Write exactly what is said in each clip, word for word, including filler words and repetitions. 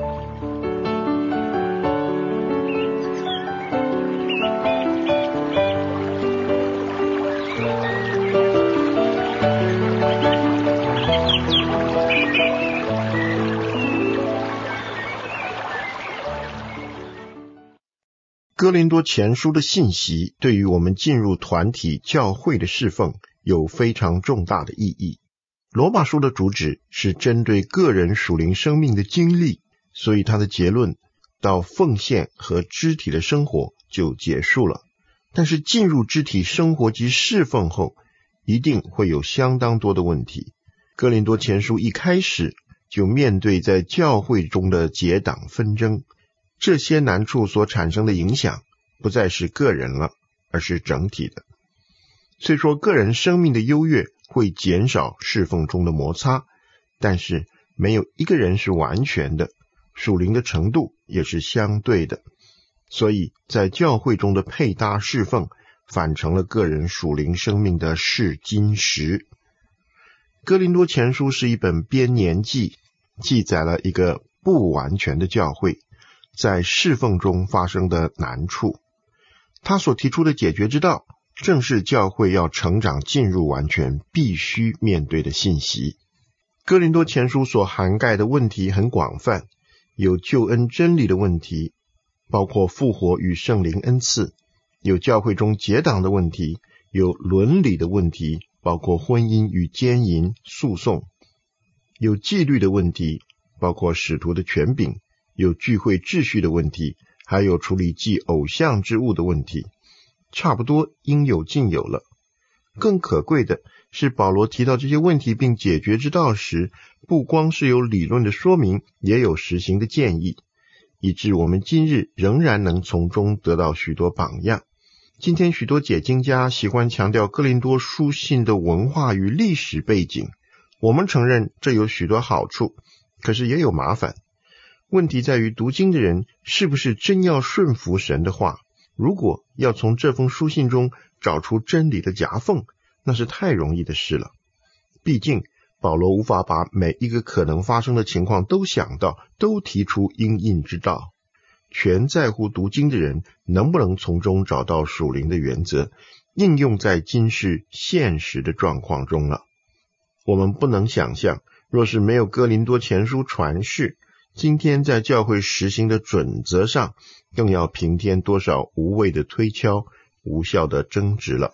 哥林多前书的信息对于我们进入团体教会的侍奉有非常重大的意义。罗马书的主旨是针对个人属灵生命的经历，所以他的结论到奉献和肢体的生活就结束了。但是进入肢体生活及侍奉后，一定会有相当多的问题。哥林多前书一开始就面对在教会中的结党纷争，这些难处所产生的影响不再是个人了，而是整体的。虽说个人生命的优越会减少侍奉中的摩擦，但是没有一个人是完全的，属灵的程度也是相对的。所以在教会中的配搭侍奉反成了个人属灵生命的试金石。哥林多前书是一本编年记，记载了一个不完全的教会在侍奉中发生的难处。他所提出的解决之道，正是教会要成长进入完全必须面对的信息。哥林多前书所涵盖的问题很广泛，有救恩真理的问题，包括复活与圣灵恩赐，有教会中结党的问题，有伦理的问题，包括婚姻与奸淫、诉讼，有纪律的问题，包括使徒的权柄，有聚会秩序的问题，还有处理祭偶像之物的问题，差不多应有尽有了。更可贵的是，保罗提到这些问题并解决之道时，不光是有理论的说明，也有实行的建议，以致我们今日仍然能从中得到许多榜样。今天许多解经家喜欢强调哥林多书信的文化与历史背景，我们承认这有许多好处，可是也有麻烦。问题在于读经的人是不是真要顺服神的话。如果要从这封书信中找出真理的夹缝，那是太容易的事了。毕竟保罗无法把每一个可能发生的情况都想到，都提出因应之道，全在乎读经的人能不能从中找到属灵的原则，应用在今世现实的状况中了。我们不能想象，若是没有哥林多前书传世，今天在教会实行的准则上，更要平添多少无谓的推敲、无效的争执了。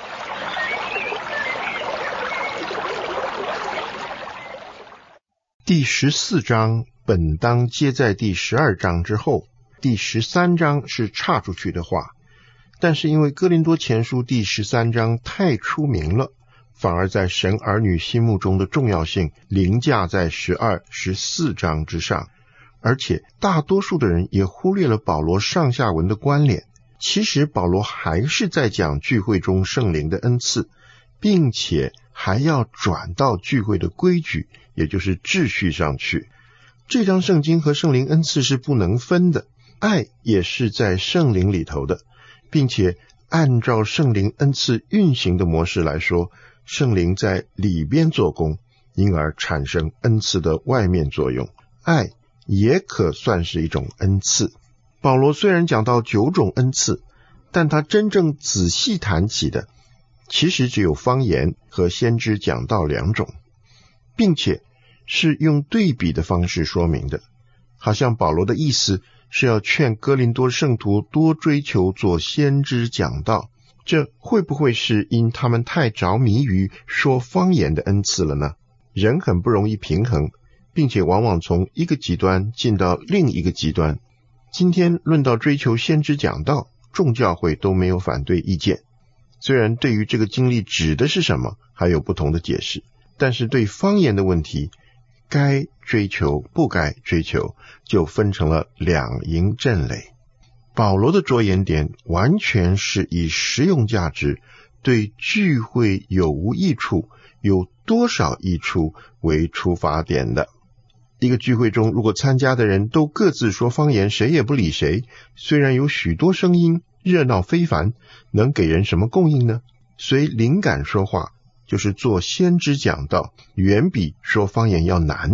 第十四章本当接在第十二章之后，第十三章是岔出去的话，但是因为哥林多前书第十三章太出名了，反而在神儿女心目中的重要性凌驾在十二、十四章之上，而且大多数的人也忽略了保罗上下文的关联。其实保罗还是在讲聚会中圣灵的恩赐，并且还要转到聚会的规矩，也就是秩序上去。这章圣经和圣灵恩赐是不能分的，爱也是在圣灵里头的，并且按照圣灵恩赐运行的模式来说，圣灵在里边做工，因而产生恩赐的外面作用。爱也可算是一种恩赐。保罗虽然讲到九种恩赐，但他真正仔细谈起的其实只有方言和先知讲道两种，并且是用对比的方式说明的，好像保罗的意思是要劝哥林多圣徒多追求做先知讲道。这会不会是因他们太着迷于说方言的恩赐了呢？人很不容易平衡，并且往往从一个极端进到另一个极端。今天论到追求先知讲道，众教会都没有反对意见。虽然对于这个经历指的是什么还有不同的解释，但是对方言的问题，该追求不该追求就分成了两营阵垒。保罗的着眼点完全是以实用价值，对聚会有无益处，有多少益处为出发点的。一个聚会中，如果参加的人都各自说方言，谁也不理谁，虽然有许多声音，热闹非凡，能给人什么供应呢？随灵感说话，就是做先知讲道，远比说方言要难。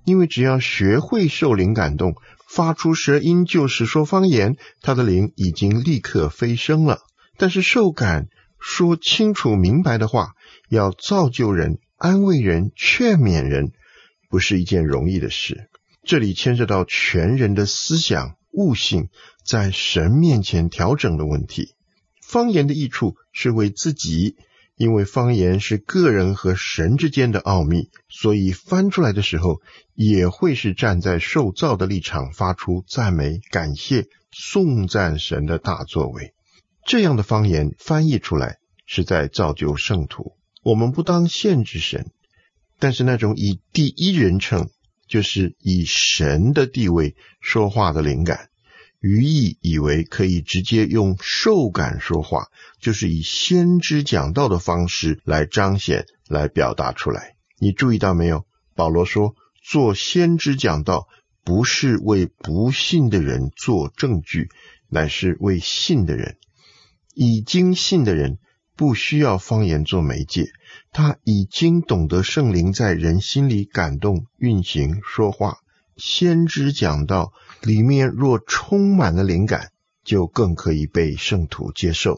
因为只要学会受灵感动，发出舌音就是说方言，他的灵已经立刻飞升了。但是受感说清楚明白的话，要造就人、安慰人、劝勉人，不是一件容易的事。这里牵涉到全人的思想、悟性在神面前调整的问题。方言的益处是为自己，因为方言是个人和神之间的奥秘，所以翻出来的时候也会是站在受造的立场，发出赞美、感谢、颂赞神的大作为。这样的方言翻译出来是在造就圣徒。我们不当限制神，但是那种以第一人称，就是以神的地位说话的灵感，愚意以为可以直接用受感说话，就是以先知讲道的方式来彰显、来表达出来。你注意到没有？保罗说，做先知讲道不是为不信的人做证据，乃是为信的人。已经信的人不需要方言做媒介，他已经懂得圣灵在人心里感动、运行、说话。先知讲道里面若充满了灵感，就更可以被圣徒接受。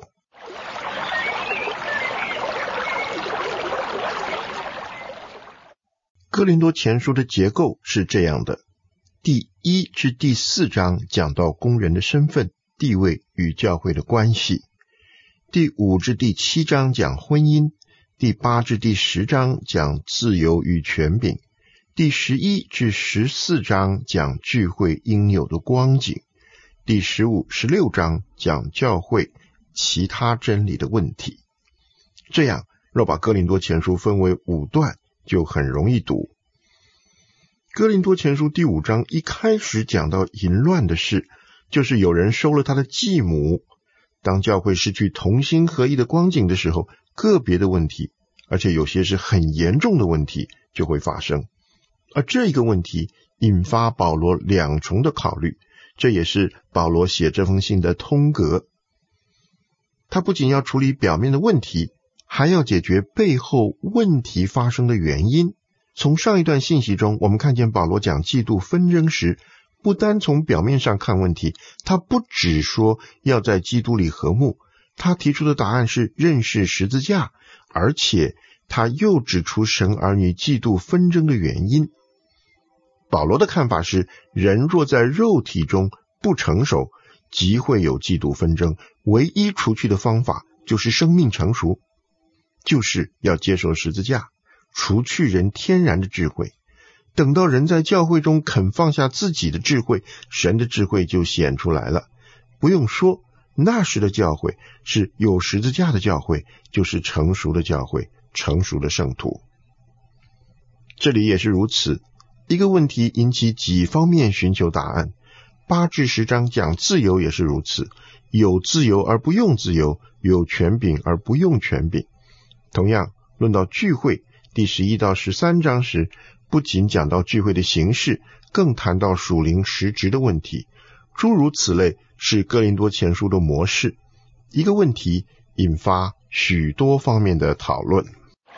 哥林多前书的结构是这样的：第一至第四章讲到工人的身份、地位与教会的关系；第五至第七章讲婚姻；第八至第十章讲自由与权柄；第十一至十四章讲聚会应有的光景；第十五、十六章讲教会其他真理的问题。这样若把哥林多前书分为五段，就很容易读。哥林多前书第五章一开始讲到淫乱的事，就是有人收了他的继母。当教会失去同心合一的光景的时候，个别的问题，而且有些是很严重的问题就会发生。而这个问题引发保罗两重的考虑，这也是保罗写这封信的通格。他不仅要处理表面的问题，还要解决背后问题发生的原因。从上一段信息中，我们看见保罗讲嫉妒纷争时，不单从表面上看问题，他不只说要在基督里和睦，他提出的答案是认识十字架，而且他又指出神儿女嫉妒纷争的原因。保罗的看法是，人若在肉体中不成熟，即会有嫉妒纷争，唯一除去的方法就是生命成熟，就是要接受十字架，除去人天然的智慧。等到人在教会中肯放下自己的智慧，神的智慧就显出来了。不用说，那时的教会是有十字架的教会，就是成熟的教会，成熟的圣徒。这里也是如此，一个问题引起几方面寻求答案。八至十章讲自由也是如此，有自由而不用自由，有权柄而不用权柄。同样，论到聚会，第十一到十三章时，不仅讲到聚会的形式，更谈到属灵实质的问题。诸如此类是哥林多前书的模式，一个问题引发许多方面的讨论。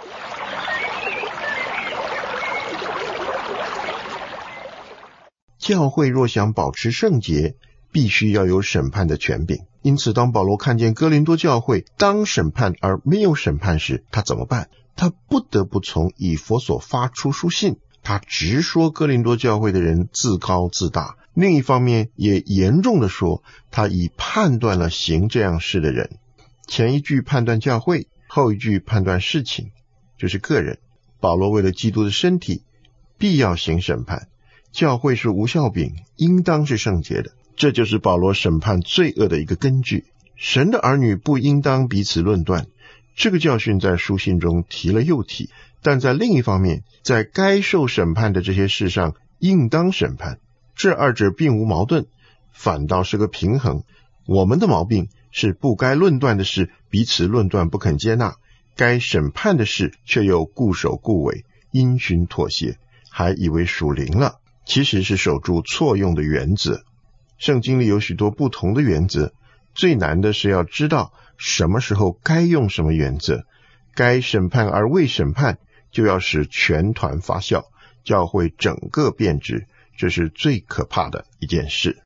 教会若想保持圣洁，必须要有审判的权柄。因此当保罗看见哥林多教会当审判而没有审判时，他怎么办？他不得不从以弗所发出书信，他直说哥林多教会的人自高自大，另一方面也严重的说，他已判断了行这样事的人。前一句判断教会，后一句判断事情，就是个人。保罗为了基督的身体，必要行审判。教会是无酵饼，应当是圣洁的，这就是保罗审判罪恶的一个根据。神的儿女不应当彼此论断，这个教训在书信中提了又提，但在另一方面，在该受审判的这些事上应当审判，这二者并无矛盾，反倒是个平衡。我们的毛病是不该论断的事彼此论断不肯接纳，该审判的事却又固守固违，因循妥协，还以为属灵了，其实是守住错用的原则。圣经里有许多不同的原则，最难的是要知道什么时候该用什么原则。该审判而未审判，就要使全团发笑， 教会整个变质，这是最可怕的一件事。